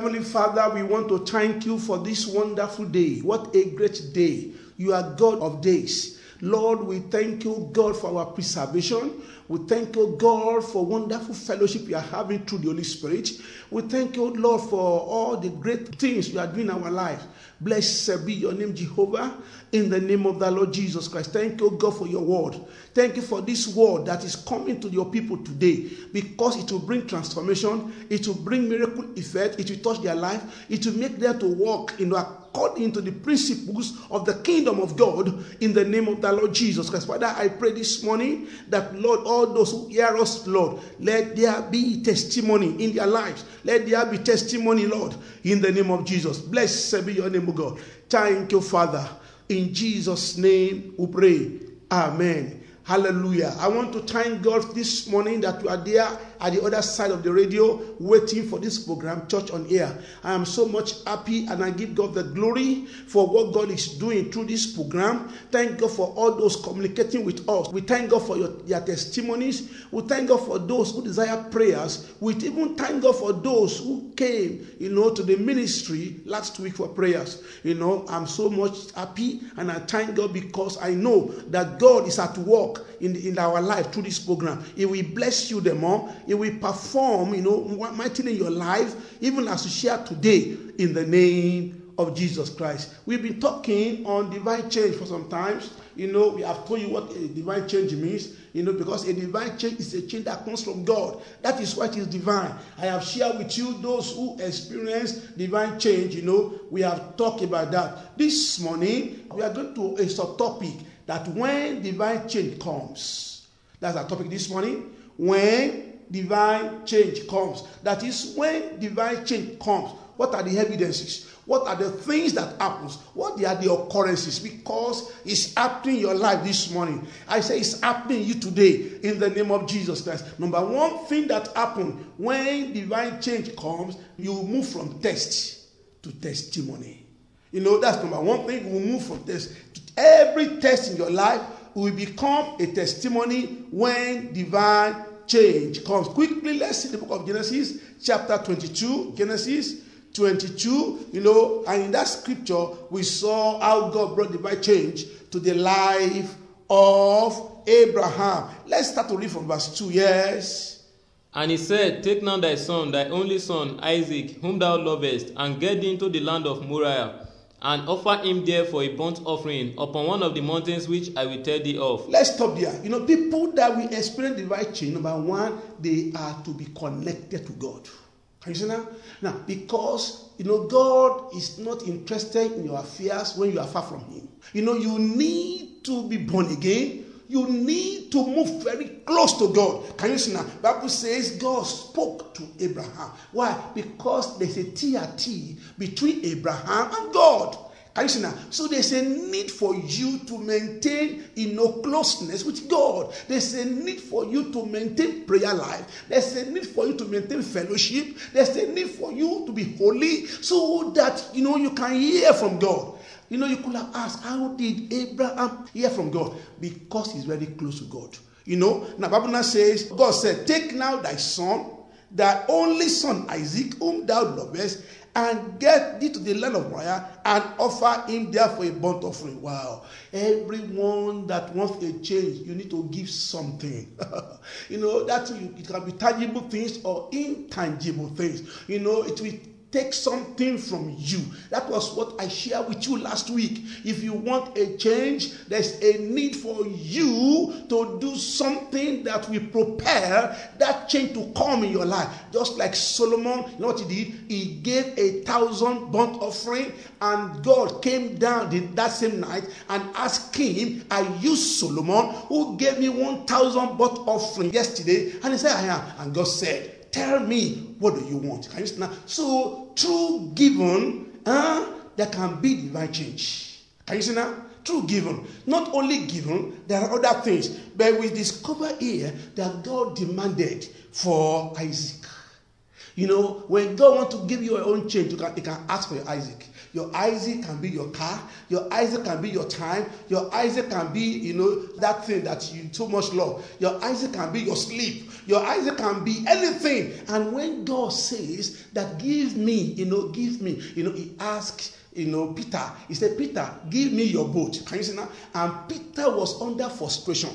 Heavenly Father, we want to thank you for this wonderful day. What a great day. You are God of days. Lord, we thank you, God, for our preservation. We thank you, God, for wonderful fellowship you are having through the Holy Spirit. We thank you, Lord, for all the great things you are doing in our life. Blessed be your name, Jehovah, in the name of the Lord Jesus Christ. Thank you, God, for your word. Thank you for this word that is coming to your people today, because it will bring transformation, it will bring miracle effect, it will touch their life, it will make them to walk according to the principles of the kingdom of God, in the name of the Lord Jesus Christ. Father, I pray this morning that, Lord, all those who hear us, Lord, let there be testimony in their lives. Let there be testimony, Lord, in the name of Jesus. Blessed be your name, O God. Thank you, Father. In Jesus' name we pray. Amen. Hallelujah. I want to thank God this morning that you are there at the other side of the radio waiting for this program, Church on Air. I am so much happy, and I give God the glory for what God is doing through this program. Thank God for all those communicating with us. We thank God for their testimonies. We thank God for those who desire prayers. We even thank God for those who came, to the ministry last week for prayers. I'm so much happy, and I thank God because I know that God is at work in our life through this program. He will bless you the more. He will perform, mightily in your life, even as you share today, in the name of Jesus Christ. We've been talking on divine change for some time. We have told you what a divine change means, because a divine change is a change that comes from God. That is why it is divine. I have shared with you those who experience divine change. We have talked about that. This morning, we are going to a subtopic that when divine change comes. That's our topic this morning. When divine change comes. That is, when divine change comes, what are the evidences? What are the things that happens? What are the occurrences? Because it's happening in your life this morning. I say it's happening in you today, in the name of Jesus Christ. Number one thing that happens when divine change comes, you move from test to testimony. That's number one thing. You will move from test to every test in your life will become a testimony when divine change comes. Quickly, let's see the book of Genesis, chapter 22. Genesis 22, and in that scripture, we saw how God brought divine change to the life of Abraham. Let's start to read from verse 2. Yes. And he said, Take now thy son, thy only son, Isaac, whom thou lovest, and get thee into the land of Moriah, and offer him there for a burnt offering upon one of the mountains which I will tell thee of. Let's stop there. People that will experience divine change, number one, they are to be connected to God. Can you see now? Now, because, God is not interested in your affairs when you are far from him. You need to be born again. You need to move very close to God. Can you see now? The Bible says God spoke to Abraham. Why? Because there's a T between Abraham and God. Can you see now? So there's a need for you to maintain closeness with God. There's a need for you to maintain prayer life. There's a need for you to maintain fellowship. There's a need for you to be holy so that, you can hear from God. You could have asked, how did Abraham hear from God? Because he's very close to God. Now Bible now says, God said, Take now thy son, thy only son Isaac, whom thou lovest, and get thee to the land of Moriah, and offer him there for a burnt offering. Wow. Everyone that wants a change, you need to give something. It can be tangible things or intangible things. It will take something from you. That was what I shared with you last week. If you want a change, there's a need for you to do something that will prepare that change to come in your life. Just like Solomon, you know what he did? He gave 1,000 burnt offering, and God came down that same night and asked him, Are you Solomon who gave me 1,000 burnt offering yesterday? And he said, I am. And God said, Tell me, what do you want? Can you see now? So, through giving, there can be divine change. Can you see now? Through giving. Not only giving, there are other things. But we discover here that God demanded for Isaac. You know, when God wants to give you your own change, He can ask for your Isaac. Your Isaac can be your car. Your Isaac can be your time. Your Isaac can be, that thing that you so much love. Your Isaac can be your sleep. Your Isaac can be anything. And when God says that give me, He asks, Peter, He said, Peter, give me your boat. Can you see now? And Peter was under frustration.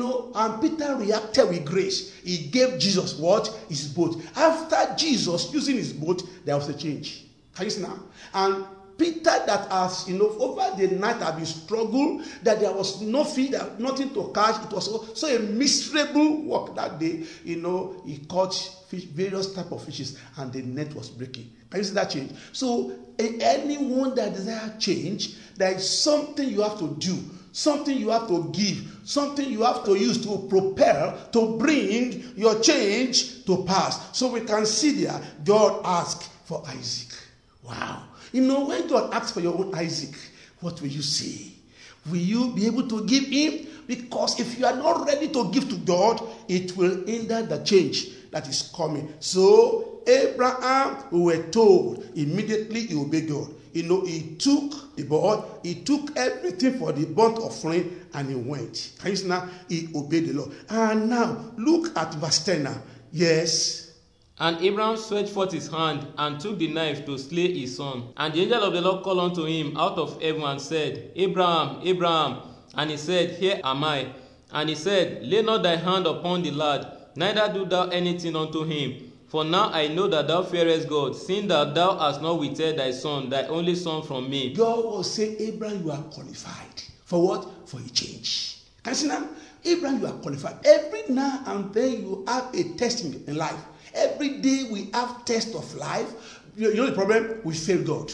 And Peter reacted with grace. He gave Jesus what? His boat. After Jesus using his boat, there was a change. Can you see now? And Peter that has, over the night have been struggled, that there was no feed, nothing to catch. It was so a miserable work that day. He caught fish, various type of fishes, and the net was breaking. Can you see that change? So anyone that desires change, there is something you have to do, something you have to give, something you have to use to propel, to bring your change to pass. So we can see there, God asked for Isaac. Wow. When God asks for your own Isaac, what will you say? Will you be able to give him? Because if you are not ready to give to God, it will hinder the change that is coming. So Abraham, we were told, immediately he obeyed God. He took the board, he took everything for the burnt offering, and he went. Can you see now? He obeyed the Lord. And now, look at verse 10 now. Yes. And Abraham stretched forth his hand and took the knife to slay his son. And the angel of the Lord called unto him out of heaven and said, Abraham, Abraham. And he said, Here am I. And he said, Lay not thy hand upon the lad, neither do thou anything unto him. For now I know that thou fearest God, seeing that thou hast not withheld thy son, thy only son, from me. God will say, Abraham, you are qualified. For what? For a change. Can you see now? Abraham, you are qualified. Every now and then you have a test in life. Every day we have test of life. You know the problem? We fail God.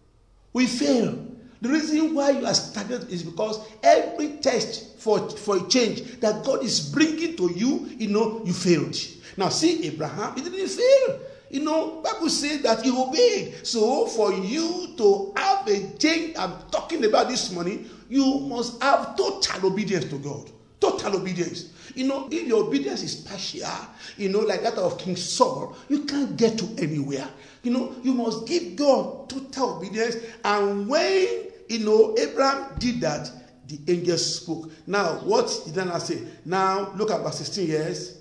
We fail. The reason why you are stagnant is because every test for a change that God is bringing to you, you failed. Now see Abraham, he didn't fail. Bible says that he obeyed. So for you to have a change, I'm talking about this morning, you must have total obedience to God. Total obedience. If your obedience is partial, like that of King Saul, you can't get to anywhere. You must give God total obedience. And when, Abraham did that, the angel spoke. Now, what did Daniel say? Now, look at verse 16, yes.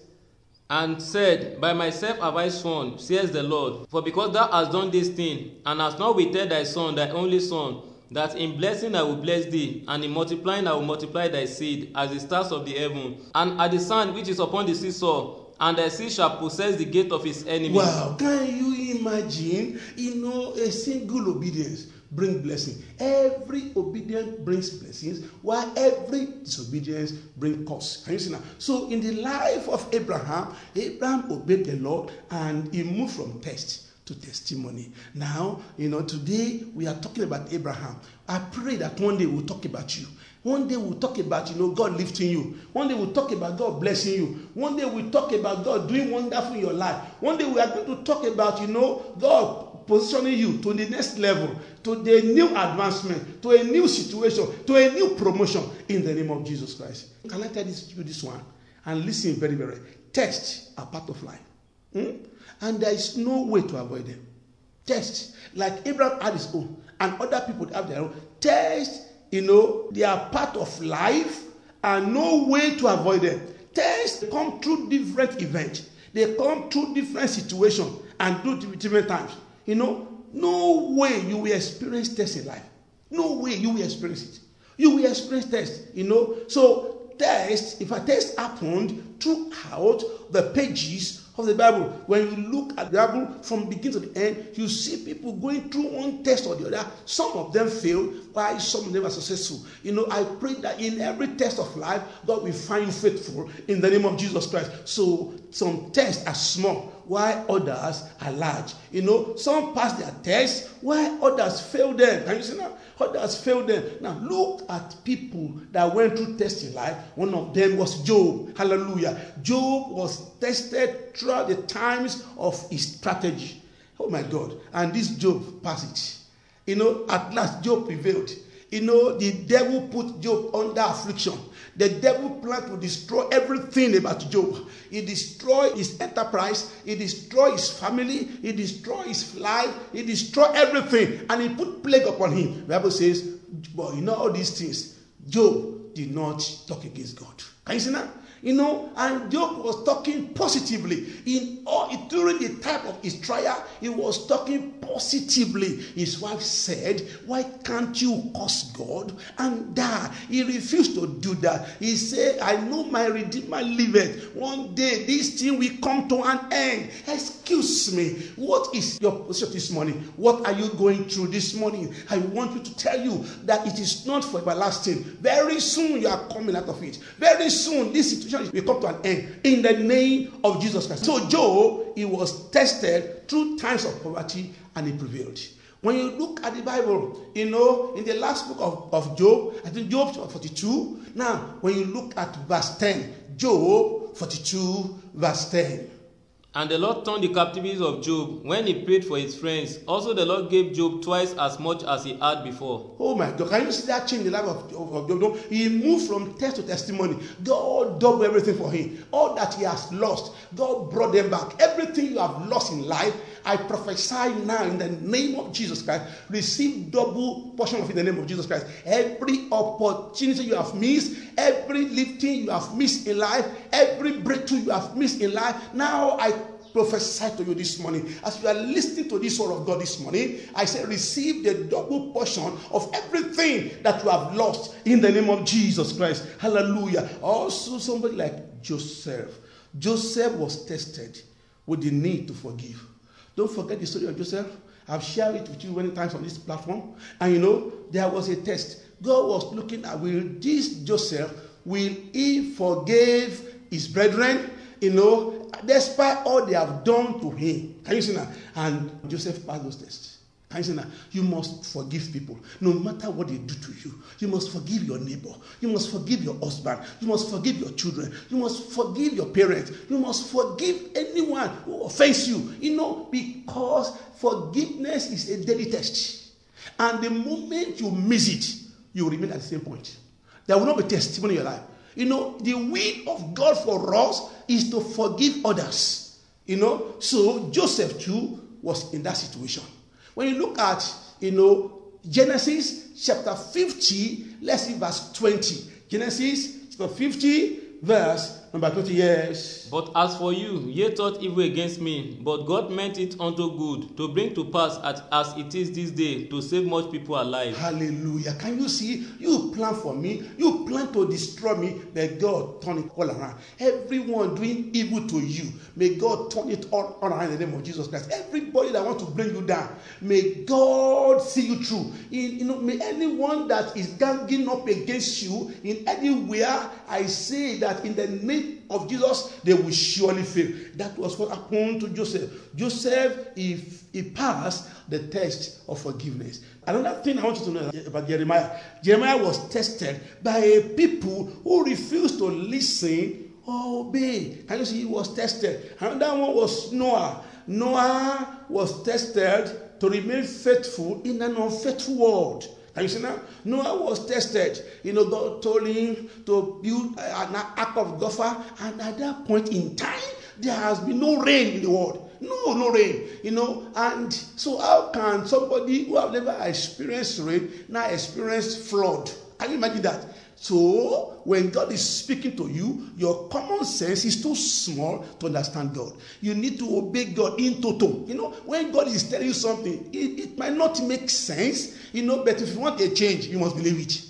And said, By myself have I sworn, says the Lord, for because thou hast done this thing, and hast not withheld thy son, thy only son, that in blessing I will bless thee, and in multiplying I will multiply thy seed as the stars of the heaven, and as the sand which is upon the seashore, and thy seed shall possess the gate of his enemies. Wow, can you imagine? A single obedience brings blessing. Every obedience brings blessings, while every disobedience brings curse. Can you see now? So in the life of Abraham obeyed the Lord, and he moved from test to testimony. Now, today we are talking about Abraham. I pray that one day we'll talk about you. One day we'll talk about, God lifting you. One day we'll talk about God blessing you. One day we'll talk about God doing wonderful in your life. One day we are going to talk about, God positioning you to the next level, to the new advancement, to a new situation, to a new promotion in the name of Jesus Christ. Can I tell you this one? And listen very, very. Tests are part of life. And there is no way to avoid them. Tests, like Abraham had his own, and other people have their own. Tests, they are part of life, and no way to avoid them. Tests come through different events. They come through different situations and do different times. No way you will experience tests in life. No way you will experience it. You will experience tests, So tests, if a test happened throughout the pages of the Bible, when you look at the Bible from beginning to the end, you see people going through one test or the other. Some of them failed, while some of them are successful. I pray that in every test of life, God will find you faithful in the name of Jesus Christ. So some tests are small, while others are large. Some pass their tests, while others fail them. Can you see now? Others failed them. Now look at people that went through tests in life. One of them was Job. Hallelujah. Job was tested throughout the times of his strategy. Oh my God. And this Job passed it. At last Job prevailed. The devil put Job under affliction. The devil planned to destroy everything about Job. He destroyed his enterprise. He destroyed his family. He destroyed his life. He destroyed everything. And he put plague upon him. The Bible says, but all these things, Job did not talk against God. Can you see that? And Job was talking positively. During the time of his trial, he was talking positively. His wife said, why can't you curse God and die? He refused to do that. He said, I know my Redeemer liveth. One day, this thing will come to an end. Excuse me. What is your position this morning? What are you going through this morning? I want you to tell you that it is not for everlasting. Very soon, you are coming out of it. Very soon, this situation will come to an end in the name of Jesus Christ. So Job, he was tested through times of poverty and he prevailed. When you look at the Bible, in the last book of Job, I think Job 42. Now, when you look at verse 10, Job 42 verse 10. And the Lord turned the captivities of Job when he prayed for his friends. Also the Lord gave Job twice as much as he had before. Oh my God, can you see that change in the life of Job? He moved from test to testimony. God doubled everything for him. All that he has lost, God brought them back. Everything you have lost in life, I prophesy now in the name of Jesus Christ, receive double portion of it in the name of Jesus Christ. Every opportunity you have missed, every lifting you have missed in life, every breakthrough you have missed in life, now I prophesy to you this morning. As you are listening to this word of God this morning, I say receive the double portion of everything that you have lost in the name of Jesus Christ. Hallelujah. Also somebody like Joseph. Joseph was tested with the need to forgive. Don't forget the story of Joseph. I've shared it with you many times on this platform. And there was a test. God was looking at, will this Joseph, will he forgive his brethren? Despite all they have done to him. Can you see that? And Joseph passed those tests. Can you see that? You must forgive people. No matter what they do to you. You must forgive your neighbor. You must forgive your husband. You must forgive your children. You must forgive your parents. You must forgive anyone who offends you. Because forgiveness is a daily test. And the moment you miss it, you will remain at the same point. There will not be testimony in your life. The will of God for us is to forgive others. So Joseph too was in that situation. When you look at, Genesis chapter 50, let's see verse 20. Genesis chapter 50, verse number 20, yes. But as for you, ye thought evil against me, but God meant it unto good, to bring to pass as it is this day, to save much people alive. Hallelujah. Can you see? You plan for me, you plan to destroy me, may God turn it all around. Everyone doing evil to you, may God turn it all around in the name of Jesus Christ. Everybody that wants to bring you down, may God see you through. May anyone that is ganging up against you in anywhere, I say that in the name of Jesus, they will surely fail. That was what happened to Joseph. Joseph, if he passed the test of forgiveness. Another thing I want you to know about Jeremiah. Jeremiah was tested by a people who refused to listen or obey. Can you see? He was tested. Another one was Noah. Noah was tested to remain faithful in an unfaithful world. Can you see now? Noah was tested. God told him to build an ark of Gopher, and at that point in time, there has been no rain in the world. No rain. And so how can somebody who have never experienced rain now experience flood? Can you imagine that? So, when God is speaking to you, your common sense is too small to understand God. You need to obey God in toto. When God is telling you something, it might not make sense, but if you want a change, you must believe it.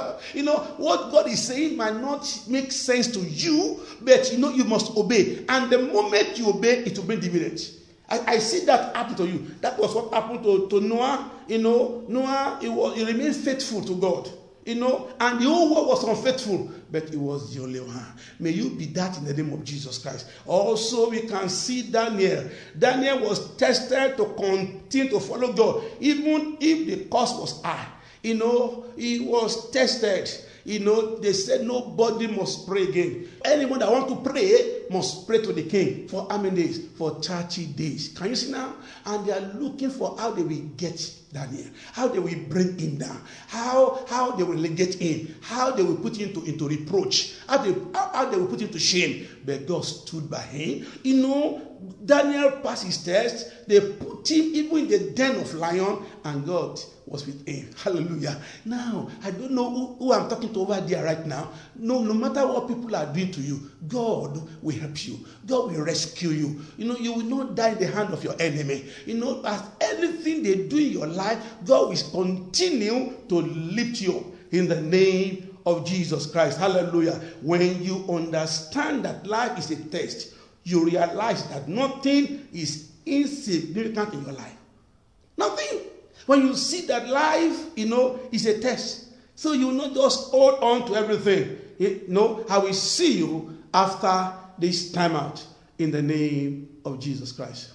What God is saying might not make sense to you, but you must obey. And the moment you obey, it will bring dividends. I see that happen to you. That was what happened to Noah. Noah, he remained faithful to God. And the whole world was unfaithful, but it was the only one. May you be that in the name of Jesus Christ. Also, we can see Daniel. Daniel was tested to continue to follow God, even if the cost was high. He was tested. They said nobody must pray again. Anyone that want to pray must pray to the king for how many days? For 30 days. Can you see now? And they are looking for how they will get Daniel, how they will bring him down, how they will legate him, how they will put him into reproach, how they will put him to shame. But God stood by him. Daniel passed his test. They put him even in the den of lion, and God was with him. Hallelujah. Now, I don't know who I'm talking to over there right now. No matter what people are doing to you, God will help you. God will rescue you. You will not die in the hand of your enemy. As anything they do in your life, God will continue to lift you up in the name of Jesus Christ. Hallelujah. When you understand that life is a test, you realize that nothing is insignificant in your life. Nothing. When you see that life, is a test. So you will not just hold on to everything. I will see you after this time out in the name of Jesus Christ.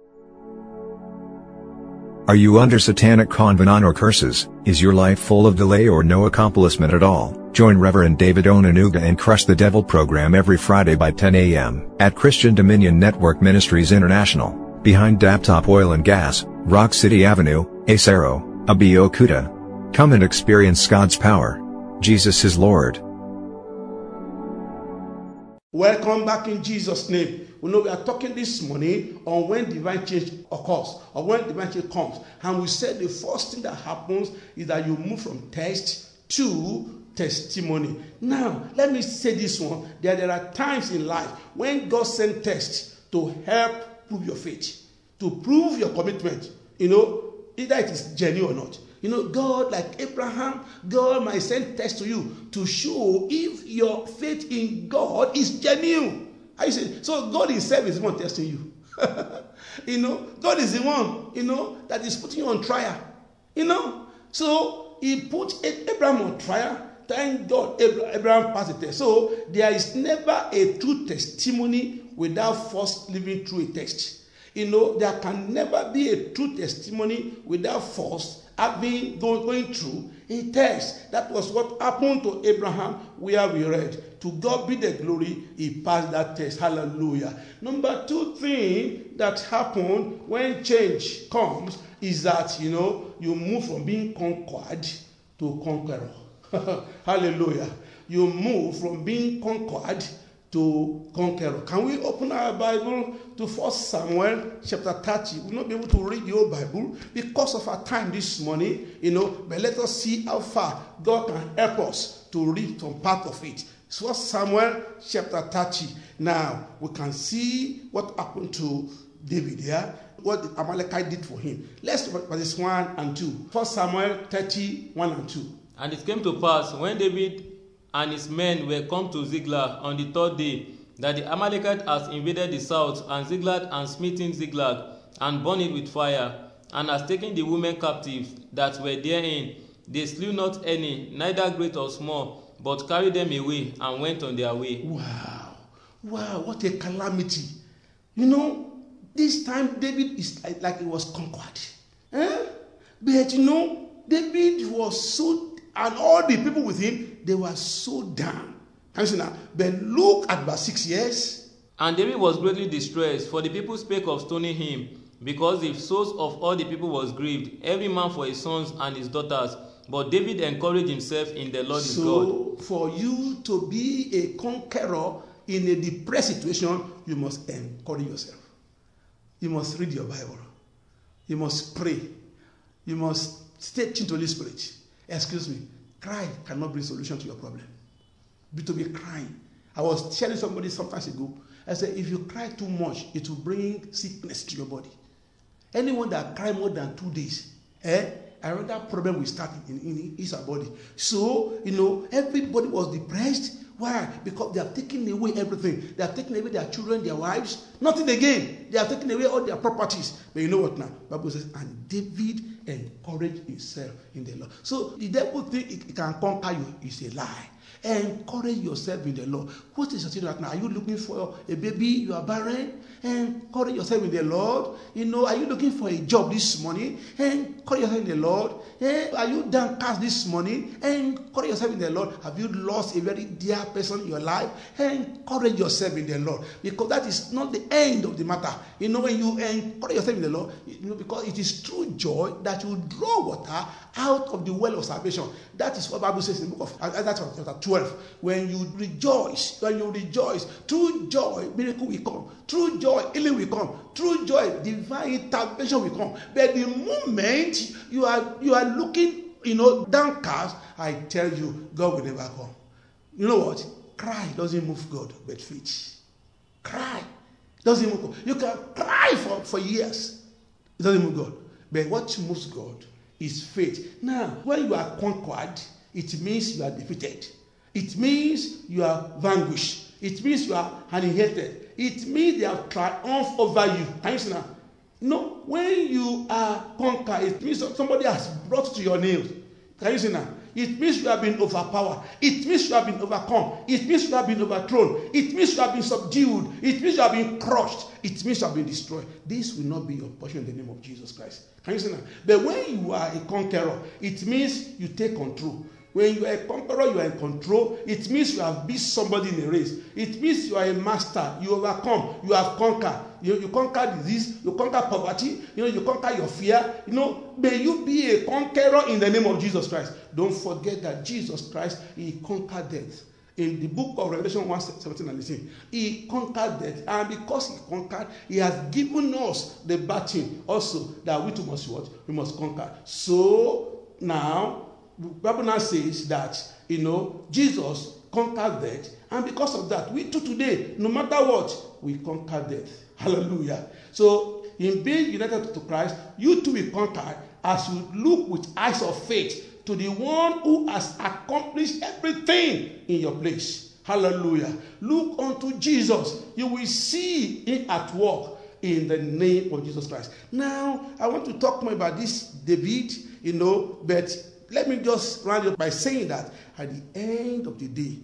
Are you under satanic covenant or curses? Is your life full of delay or no accomplishment at all? Join Reverend David Onanuga and Crush the Devil program every Friday by 10 a.m. at Christian Dominion Network Ministries International, behind Daptop Oil and Gas, Rock City Avenue, Acero, Abeokuta. Come and experience God's power. Jesus is Lord. Welcome back in Jesus' name. We are talking this morning on when divine change occurs, or when divine change comes. And we said the first thing that happens is that you move from test to testimony. Now, let me say this one. There are times in life when God sends tests to help prove your faith, to prove your commitment. Either it is genuine or not. God, like Abraham, God might send tests to you to show if your faith in God is genuine. I say, so God himself is the one testing you. God is the one, that is putting you on trial. So he put Abraham on trial. Thank God Abraham passed the test. So there is never a true testimony without first living through a test. There can never be a true testimony without first going through a test. That was what happened to Abraham, where we read. To God be the glory, he passed that test. Hallelujah. Number two thing that happened when change comes is that, you move from being conquered to conqueror. Hallelujah. You move from being conquered to conqueror. Can we open our Bible to 1 Samuel chapter 30? We'll not be able to read the whole Bible because of our time this morning, but let us see how far God can help us to read some part of it. 1 Samuel chapter 30. Now, we can see what happened to David here, what the Amalekite did for him. Let's look at verses 1 and 2. 1 Samuel 30, 1 and 2. And it came to pass, when David and his men were come to Ziklag on the third day, that the Amalekite has invaded the south, and Ziklag, and smitten Ziklag, and burned it with fire, and has taken the women captive that were therein. They slew not any, neither great or small, but carried them away, and went on their way. Wow, what a calamity. This time David is like he was conquered. But David was so, and all the people with him, they were so down. Can you see now? But look at verse 6, yes? And David was greatly distressed, for the people spake of stoning him, because the souls of all the people was grieved, every man for his sons and his daughters. But David encouraged himself in the Lord his God. So, for you to be a conqueror in a depressed situation, you must encourage yourself. You must read your Bible. You must pray. You must stay tuned to the Holy Spirit. Excuse me, cry cannot bring solution to your problem. To be crying. I was telling somebody some time ago, I said, if you cry too much, it will bring sickness to your body. Anyone that cry more than 2 days, another problem will start in his body. So, everybody was depressed. Why? Because they have taken away everything. They have taken away their children, their wives. Nothing again. They have taken away all their properties. But you know what now? The Bible says, and David encouraged himself in the Lord. So the devil think it can conquer you is a lie. Encourage yourself in the Lord. What is your situation right now? Are you looking for a baby? You are barren? Encourage yourself in the Lord. Are you looking for a job this morning? Encourage yourself in the Lord. Are you downcast this morning? Encourage yourself in the Lord. Have you lost a very dear person in your life? Encourage yourself in the Lord, because that is not the end of the matter. When you encourage yourself in the Lord, because it is through joy that you draw water out of the well of salvation. That is what the Bible says in the book of Isaiah chapter 12. When you rejoice, through joy, miracle will come. Through joy, healing will come. Through joy, divine intervention will come. But the moment you are looking, downcast, I tell you, God will never come. You know what? Cry doesn't move God, but faith. Cry doesn't move God. You can cry for years. It doesn't move God. But what moves God is faith. Now, when you are conquered, it means you are defeated. It means you are vanquished. It means you are annihilated. It means they have triumphed over you. Can you see now? No, when you are conquered, it means somebody has brought to your nails. Can you see now? It means you have been overpowered. It means you have been overcome. It means you have been overthrown. It means you have been subdued. It means you have been crushed. It means you have been destroyed. This will not be your portion in the name of Jesus Christ. Can you see now? But when you are a conqueror, it means you take control. When you are a conqueror, you are in control. It means you have beat somebody in a race. It means you are a master. You overcome. You have conquered. You conquer disease. You conquer poverty. You conquer your fear. May you be a conqueror in the name of Jesus Christ. Don't forget that Jesus Christ, he conquered death. In the book of Revelation 1:17-18, he conquered death. And because he conquered, he has given us the baton also that we too must what? We must conquer. So now, the Bible now says that, Jesus conquered death. And because of that, we too today, no matter what, we conquer death. Hallelujah. So, in being united to Christ, you too will conquer as you look with eyes of faith to the one who has accomplished everything in your place. Hallelujah. Look unto Jesus. You will see him at work in the name of Jesus Christ. Now, I want to talk more about this David, but let me just round up by saying that at the end of the day,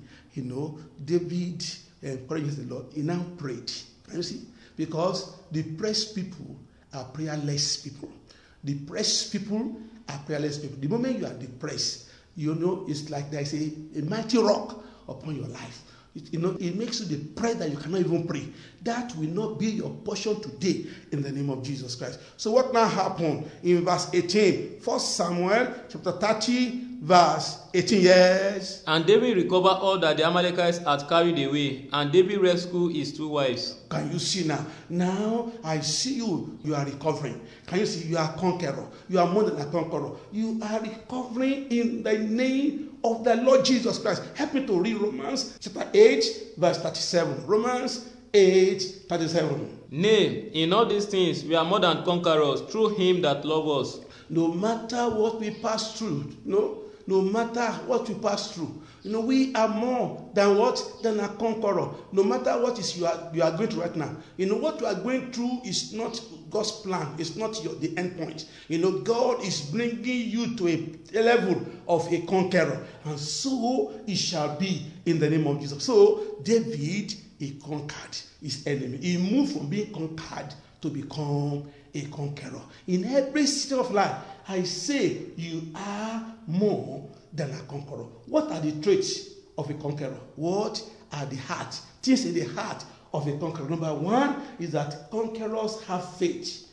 David encourages the Lord. He now prayed. Can you see? Because depressed people are prayerless people. Depressed people are prayerless people. The moment you are depressed, it's like there is a mighty rock upon your life. It makes you depressed that you cannot even pray. That will not be your portion today in the name of Jesus Christ. So what now happened in verse 18? 1 Samuel chapter 30, verse 18. Yes. And David recovered all that the Amalekites had carried away, and David rescued his 2 wives. Can you see now? Now I see you. You are recovering. Can you see? You are a conqueror. You are more than a conqueror. You are recovering in the name of the Lord Jesus Christ. Help me to read Romans chapter 8, verse 37. Romans 8, 37. Nay, in all these things we are more than conquerors through him that loves us. No matter what we pass through, no matter what we pass through, we are more than what? Than a conqueror. No matter what is you are going through right now. What you are going through is not God's plan. It's not the end point. God is bringing you to a level of a conqueror. And so it shall be in the name of Jesus. So David, he conquered his enemy. He moved from being conquered to become a conqueror. In every season of life, I say you are more than a conqueror. What are the traits of a conqueror? What are the heart? Things in the heart of a conqueror. Number one is that conquerors have faith.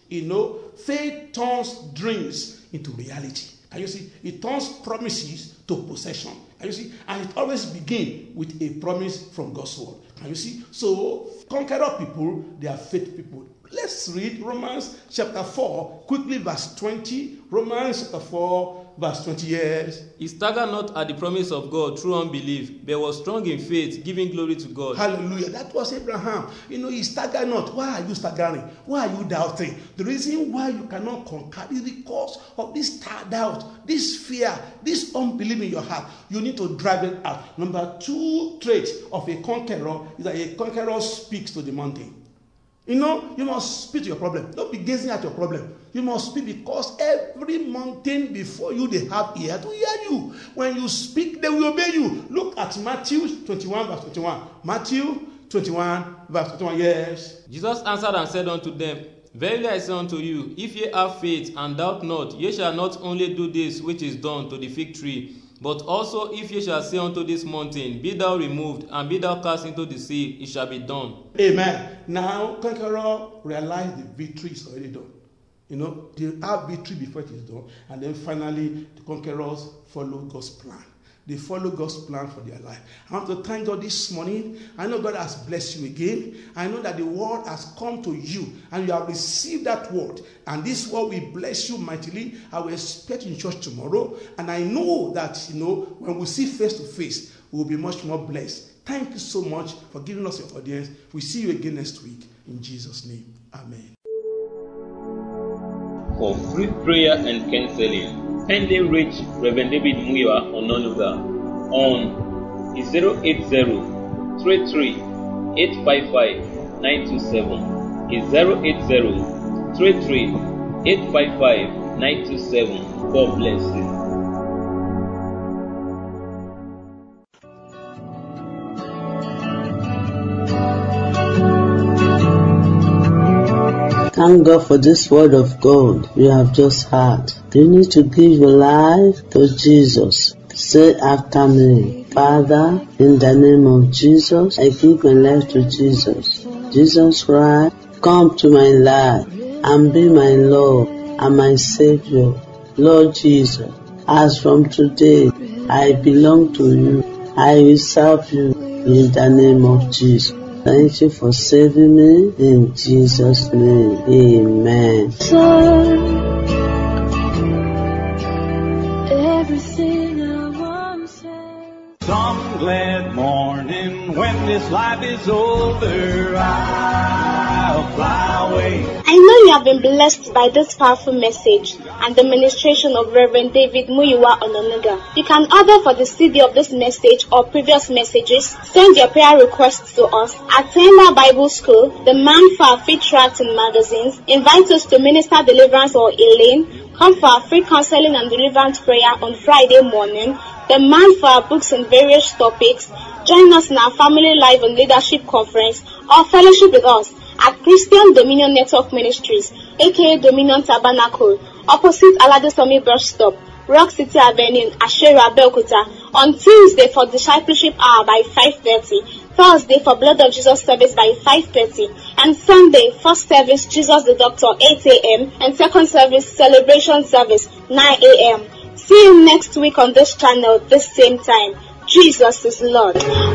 Faith turns dreams into reality. Can you see? It turns promises to possession. Can you see? And it always begins with a promise from God's word. Can you see? So, conqueror people, they are faith people. Let's read Romans chapter 4, quickly verse 20. Romans chapter 4, verse 20. Yes. He staggered not at the promise of God through unbelief, but was strong in faith, giving glory to God. Hallelujah. That was Abraham. He staggered not. Why are you staggering? Why are you doubting? The reason why you cannot conquer is because of this doubt, this fear, this unbelief in your heart. You need to drive it out. Number 2 trait of a conqueror is that a conqueror speaks to the mountain. You must speak to your problem. Don't be gazing at your problem. You must speak, because every mountain before you, they have ear to hear you. When you speak, they will obey you. Look at Matthew 21, verse 21. Matthew 21, verse 21, yes. Jesus answered and said unto them, Verily I say unto you, if ye have faith and doubt not, ye shall not only do this which is done to the fig tree, but also if ye shall say unto this mountain, Be thou removed, and be thou cast into the sea, it shall be done. Amen. Now, conqueror realize the victory is already done. You know, they have victory before it is done. And then finally, the conquerors follow God's plan. They follow God's plan for their life. I want to thank God this morning. I know God has blessed you again. I know that the word has come to you and you have received that word. And this word will bless you mightily. I will expect you in church tomorrow. And I know that, when we see face to face, we will be much more blessed. Thank you so much for giving us your audience. We'll see you again next week. In Jesus' name, amen. For free prayer and counseling, kindly reach Reverend David Muyiwa Ononuga on 080-33-855-927. 080-33-855-927. God bless you. Thank God for this word of God you have just heard. You need to give your life to Jesus. Say after me, Father, in the name of Jesus, I give my life to Jesus. Jesus Christ, come to my life and be my Lord and my Savior. Lord Jesus, as from today, I belong to you. I will serve you in the name of Jesus. Thank you for saving me in Jesus' name. Amen. Everything I want to say. Some glad morning when this life is over, I'll fly away. I know you have been blessed by this powerful message and the ministration of Reverend David Muyiwa Ononuga. You can order for the CD of this message or previous messages. Send your prayer requests to us. Attend our Bible School, the Man for Our Free Tracts and Magazines. Invite us to Minister Deliverance or Elaine. Come for our free counseling and deliverance prayer on Friday morning. The Man for Our Books and various topics. Join us in our Family Life and Leadership Conference or fellowship with us at Christian Dominion Network Ministries, aka Dominion Tabernacle, opposite Aladesomi Bus Stop, Rock City Avenue, Ashera, Belkuta, on Tuesday for Discipleship Hour by 5:30, Thursday for Blood of Jesus service by 5:30, and Sunday, first service Jesus the Doctor 8 a.m. and second service Celebration service 9 a.m. See you next week on this channel, this same time. Jesus is Lord.